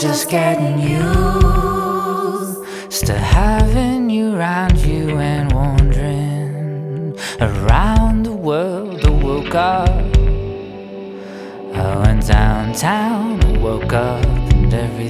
just getting used to having you around you and wandering around the world. I woke up, I went downtown, I woke up and everything